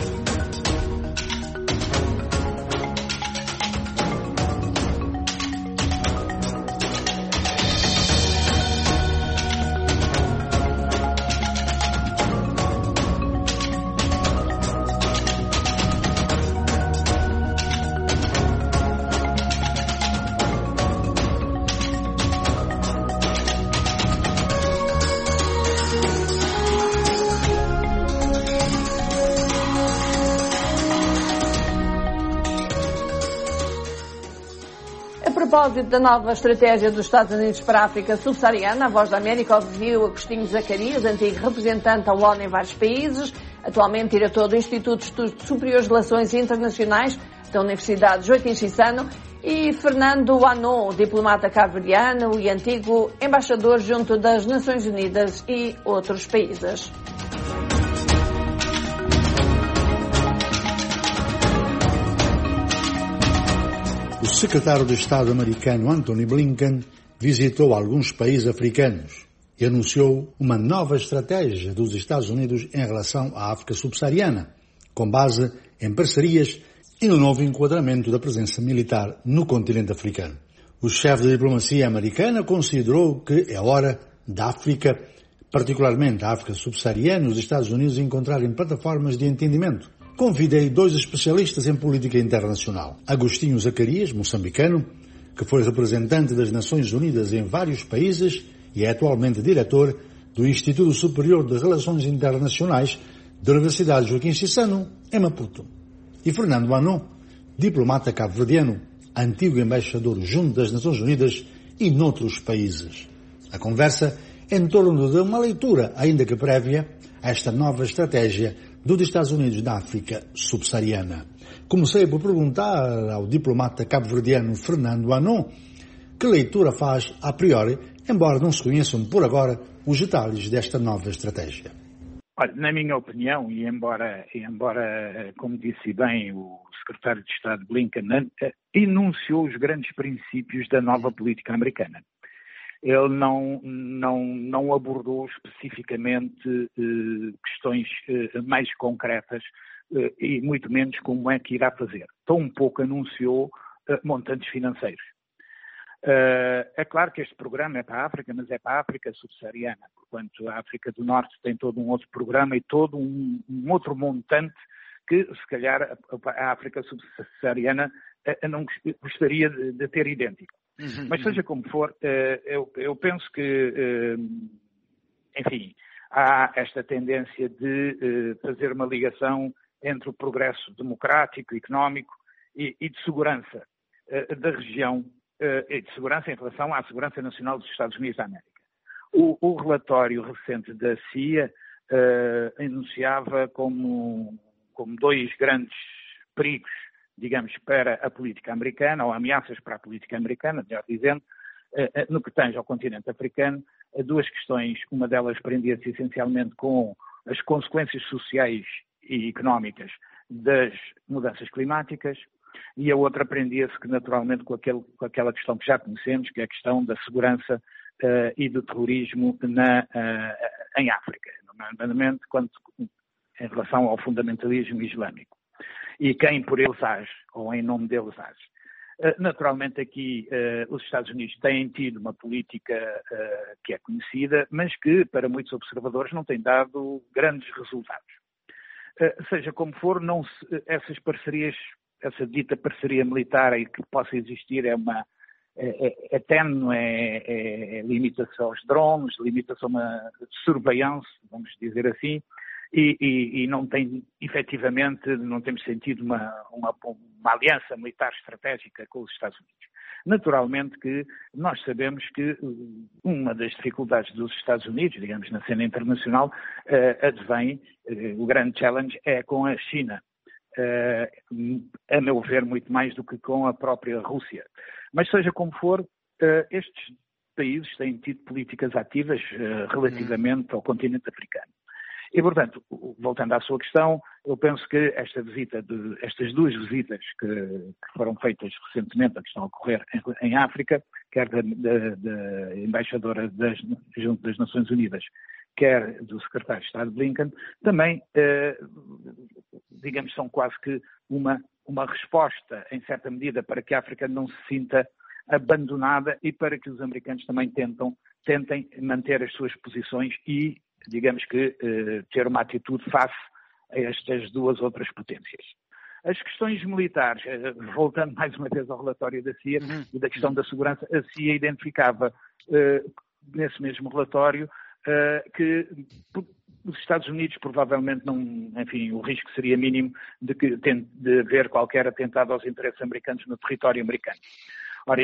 A propósito da nova estratégia dos Estados Unidos para a África subsaariana, a Voz da América ouviu Agostinho Zacarias, antigo representante da ONU em vários países, atualmente diretor do Instituto de Estudos Superiores de Relações Internacionais da Universidade Joaquim Chissano, e Fernando Anon, diplomata cabo-verdiano e antigo embaixador junto das Nações Unidas e outros países. O secretário de Estado americano Antony Blinken visitou alguns países africanos e anunciou uma nova estratégia dos Estados Unidos em relação à África subsaariana, com base em parcerias e no novo enquadramento da presença militar no continente africano. O chefe da diplomacia americana considerou que é hora da África, particularmente a África subsaariana, e os Estados Unidos encontrarem plataformas de entendimento. Convidei 2 especialistas em política internacional. Agostinho Zacarias, moçambicano, que foi representante das Nações Unidas em vários países e é atualmente diretor do Instituto Superior de Relações Internacionais da Universidade Joaquim Chissano, em Maputo. E Fernando Anon, diplomata cabo-verdiano, antigo embaixador junto das Nações Unidas e noutros países. A conversa em torno de uma leitura, ainda que prévia, a esta nova estratégia dos Estados Unidos da África subsaariana. Comecei por perguntar ao diplomata cabo-verdiano Fernando Anon que leitura faz a priori, embora não se conheçam por agora os detalhes desta nova estratégia. Olha, na minha opinião, e embora, como disse bem o secretário de Estado Blinken, enunciou os grandes princípios da nova política americana. Ele não abordou especificamente questões mais concretas e muito menos como é que irá fazer. Tão pouco anunciou montantes financeiros. É claro que este programa é para a África, mas é para a África subsaariana, porquanto a África do Norte tem todo um outro programa e todo um outro montante que, se calhar, a África subsaariana não gostaria de ter idêntico. Mas seja como for, eu penso que, enfim, há esta tendência de fazer uma ligação entre o progresso democrático, económico e de segurança da região, e de segurança em relação à segurança nacional dos Estados Unidos da América. O relatório recente da CIA enunciava como 2 grandes perigos, digamos, para a política americana, ou ameaças para a política americana, melhor dizendo, no que tange ao continente africano, 2 questões. Uma delas prendia-se essencialmente com as consequências sociais e económicas das mudanças climáticas, e a outra prendia-se naturalmente com aquela questão que já conhecemos, que é a questão da segurança e do terrorismo em África, nomeadamente em relação ao fundamentalismo islâmico. E quem por eles age, ou em nome deles age. Naturalmente aqui os Estados Unidos têm tido uma política que é conhecida, mas que para muitos observadores não tem dado grandes resultados. Seja como for, essas parcerias, essa dita parceria militar aí que possa existir é tenue, limita-se aos drones, limita-se a uma surveillance, vamos dizer assim, e não tem, efetivamente, não temos sentido uma aliança militar estratégica com os Estados Unidos. Naturalmente que nós sabemos que uma das dificuldades dos Estados Unidos, digamos, na cena internacional, advém, o grande challenge é com a China. A meu ver, muito mais do que com a própria Rússia. Mas seja como for, estes países têm tido políticas ativas relativamente ao continente africano. E, portanto, voltando à sua questão, eu penso que estas duas visitas que foram feitas recentemente, que estão a ocorrer em África, quer da embaixadora junto das Nações Unidas, quer do secretário de Estado Blinken, também, digamos, são quase que uma resposta, em certa medida, para que a África não se sinta abandonada e para que os americanos também tentem manter as suas posições e, digamos que, ter uma atitude face a estas duas outras potências. As questões militares, voltando mais uma vez ao relatório da CIA e da questão da segurança, a CIA identificava nesse mesmo relatório que os Estados Unidos provavelmente o risco seria mínimo de haver qualquer atentado aos interesses americanos no território americano. Ora,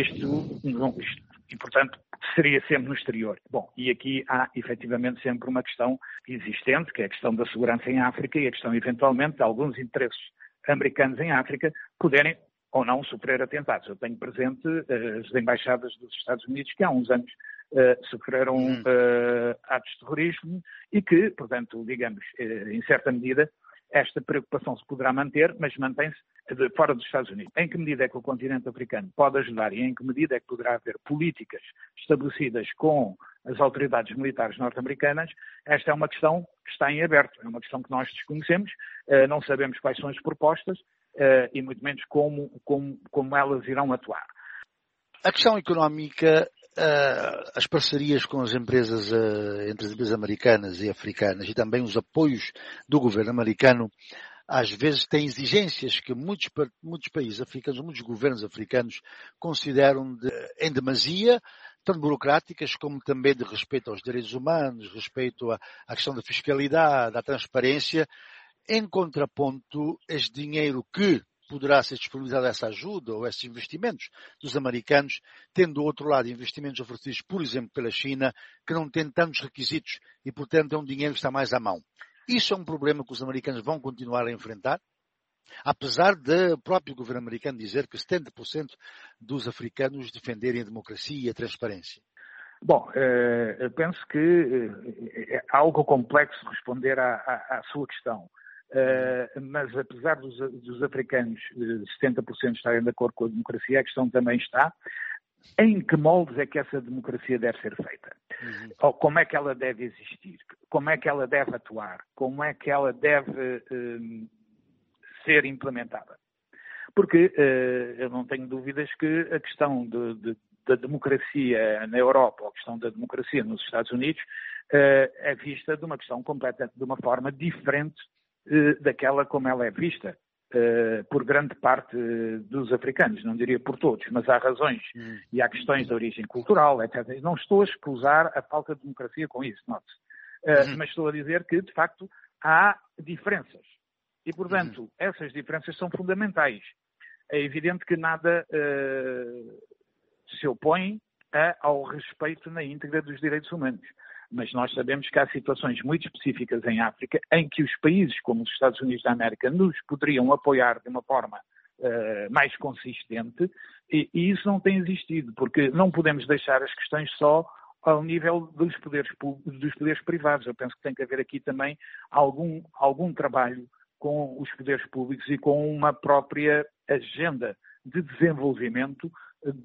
e portanto, seria sempre no exterior. Bom, e aqui há efetivamente sempre uma questão existente, que é a questão da segurança em África e a questão, eventualmente, de alguns interesses americanos em África poderem ou não sofrer atentados. Eu tenho presente as embaixadas dos Estados Unidos que há uns anos sofreram atos de terrorismo e que, portanto, digamos, em certa medida, esta preocupação se poderá manter, mas mantém-se fora dos Estados Unidos. Em que medida é que o continente africano pode ajudar e em que medida é que poderá haver políticas estabelecidas com as autoridades militares norte-americanas, esta é uma questão que está em aberto, é uma questão que nós desconhecemos, não sabemos quais são as propostas e muito menos como elas irão atuar. A questão económica, as parcerias com as empresas, entre as empresas americanas e africanas e também os apoios do governo americano, às vezes têm exigências que muitos países africanos, muitos governos africanos consideram em demasia, tanto burocráticas como também de respeito aos direitos humanos, respeito à questão da fiscalidade, à transparência. Em contraponto, este dinheiro que poderá ser disponibilizado essa ajuda ou esses investimentos dos americanos, tendo do outro lado investimentos oferecidos, por exemplo, pela China, que não tem tantos requisitos e, portanto, é um dinheiro que está mais à mão. Isso é um problema que os americanos vão continuar a enfrentar, apesar do próprio governo americano dizer que 70% dos africanos defenderem a democracia e a transparência. Bom, eu penso que é algo complexo responder à sua questão. Mas apesar dos africanos 70% estarem de acordo com a democracia, a questão também está em que moldes é que essa democracia deve ser feita? Ou como é que ela deve existir? Como é que ela deve atuar? Como é que ela deve ser implementada? Porque eu não tenho dúvidas que a questão da democracia na Europa ou a questão da democracia nos Estados Unidos é vista de uma questão completa, de uma forma diferente daquela como ela é vista por grande parte dos africanos, não diria por todos, mas há razões e há questões de origem cultural, etc. Não estou a escusar a falta de democracia com isso, note-se. Mas estou a dizer que, de facto, há diferenças. E, portanto, essas diferenças são fundamentais. É evidente que nada se opõe ao respeito na íntegra dos direitos humanos. Mas nós sabemos que há situações muito específicas em África em que os países como os Estados Unidos da América nos poderiam apoiar de uma forma mais consistente e isso não tem existido, porque não podemos deixar as questões só ao nível dos poderes privados. Eu penso que tem que haver aqui também algum trabalho com os poderes públicos e com uma própria agenda de desenvolvimento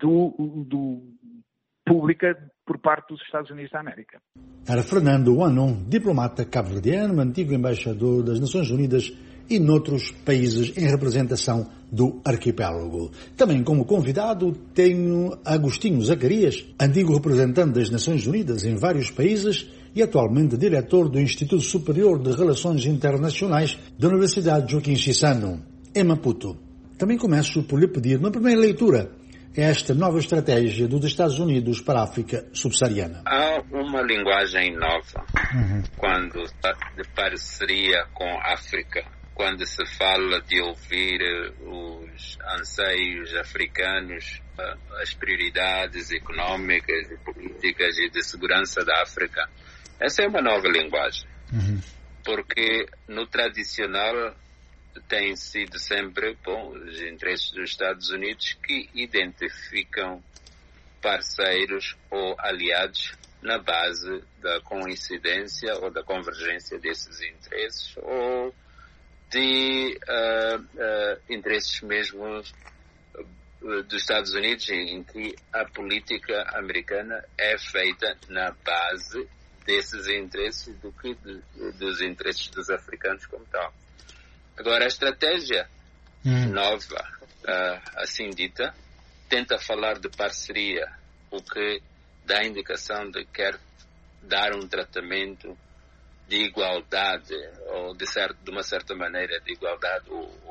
pública por parte dos Estados Unidos da América. Era Fernando Wanon, diplomata cabo-verdiano, antigo embaixador das Nações Unidas e noutros países em representação do arquipélago. Também como convidado tenho Agostinho Zacarias, antigo representante das Nações Unidas em vários países e atualmente diretor do Instituto Superior de Relações Internacionais da Universidade Joaquim Chissano, em Maputo. Também começo por lhe pedir uma primeira leitura esta nova estratégia dos Estados Unidos para a África subsaariana. Há uma linguagem nova quando de parceria com a África, quando se fala de ouvir os anseios africanos, as prioridades econômicas e políticas e de segurança da África. Essa é uma nova linguagem, porque no tradicional têm sido sempre os interesses dos Estados Unidos que identificam parceiros ou aliados na base da coincidência ou da convergência desses interesses ou de interesses mesmo dos Estados Unidos, em que a política americana é feita na base desses interesses do que dos interesses dos africanos como tal. Agora, a estratégia nova, assim dita, tenta falar de parceria, o que dá a indicação de que quer dar um tratamento de igualdade, ou de uma certa maneira de igualdade,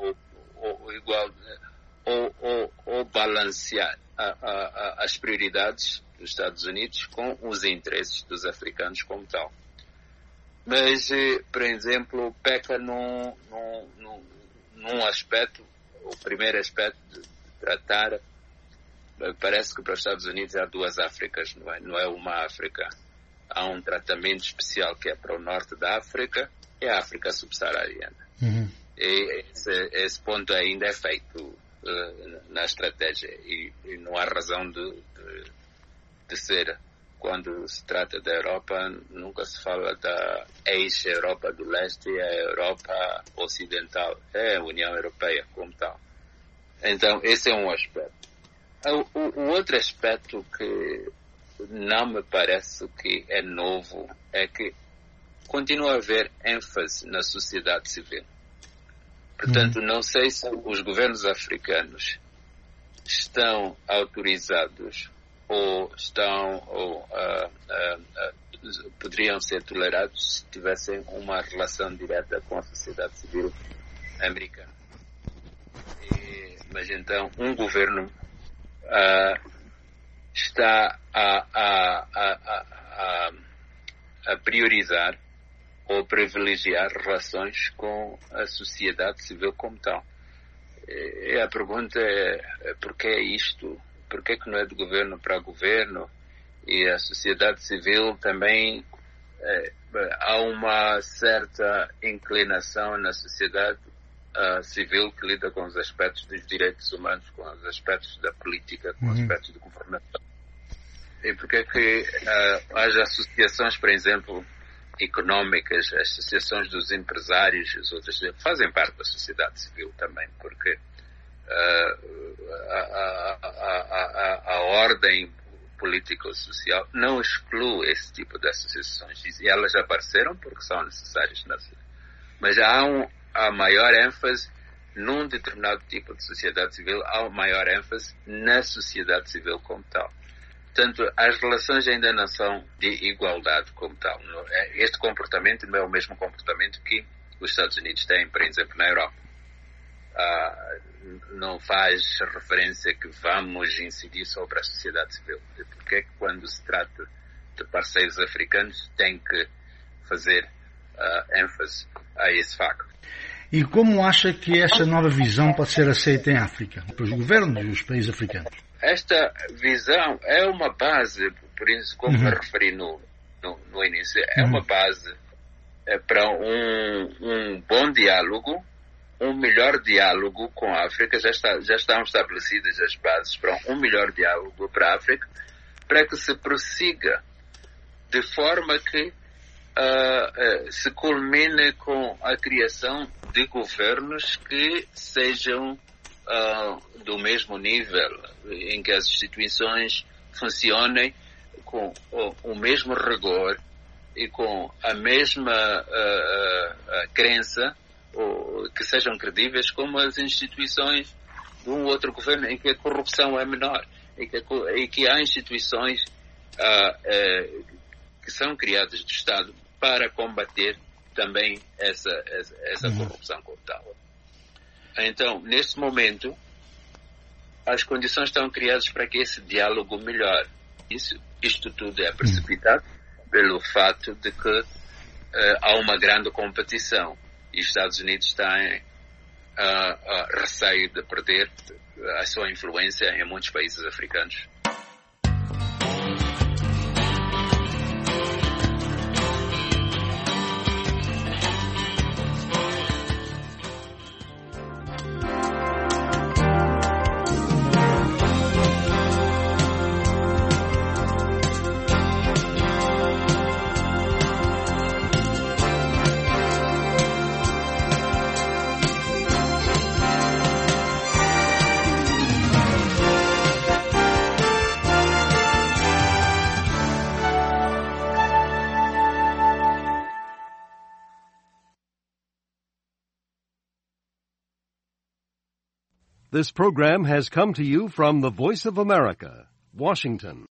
ou balancear as prioridades dos Estados Unidos com os interesses dos africanos como tal. Mas, por exemplo, peca num aspecto, o primeiro aspecto de tratar, parece que para os Estados Unidos há duas Áfricas, não é uma África. Há um tratamento especial que é para o norte da África e a África subsaariana. E esse ponto ainda é feito na estratégia e não há razão de ser. Quando se trata da Europa, nunca se fala da ex-Europa do Leste e a Europa Ocidental. É a União Europeia como tal. Então, esse é um aspecto. O outro aspecto que não me parece que é novo é que continua a haver ênfase na sociedade civil. Portanto, não sei se os governos africanos estão autorizados ou poderiam ser tolerados se tivessem uma relação direta com a sociedade civil americana. Mas então, um governo está a priorizar ou privilegiar relações com a sociedade civil como tal. E a pergunta é por que é isto? Por que não é de governo para governo? E a sociedade civil também, há uma certa inclinação na sociedade civil que lida com os aspectos dos direitos humanos, com os aspectos da política, com os aspectos de governação. E por que haja associações, por exemplo, económicas, as associações dos empresários, as outras fazem parte da sociedade civil também, porque a ordem político-social não exclui esse tipo de associações e elas apareceram porque são necessárias, mas há maior ênfase num determinado tipo de sociedade civil, há maior ênfase na sociedade civil como tal. Portanto, as relações ainda não são de igualdade como tal. Este comportamento não é o mesmo comportamento que os Estados Unidos têm, por exemplo, na Europa. Não faz referência que vamos incidir sobre a sociedade civil. Porque é que quando se trata de parceiros africanos tem que fazer ênfase a esse facto? E como acha que esta nova visão pode ser aceita em África, pelos governos dos países africanos? Esta visão é uma base, por isso, como me referi no início, é uma base para um bom diálogo, um melhor diálogo com a África. Já estão estabelecidas as bases para um melhor diálogo para a África, para que se prossiga de forma que se culmine com a criação de governos que sejam do mesmo nível, em que as instituições funcionem com o mesmo rigor e com a mesma crença, ou que sejam credíveis como as instituições de um outro governo, em que a corrupção é menor, em que há instituições que são criadas do Estado para combater também essa corrupção como tal. Então, neste momento, as condições estão criadas para que esse diálogo melhore. Isto tudo é precipitado pelo fato de que há uma grande competição e os Estados Unidos têm receio de perder a sua influência em muitos países africanos. This program has come to you from the Voice of America, Washington.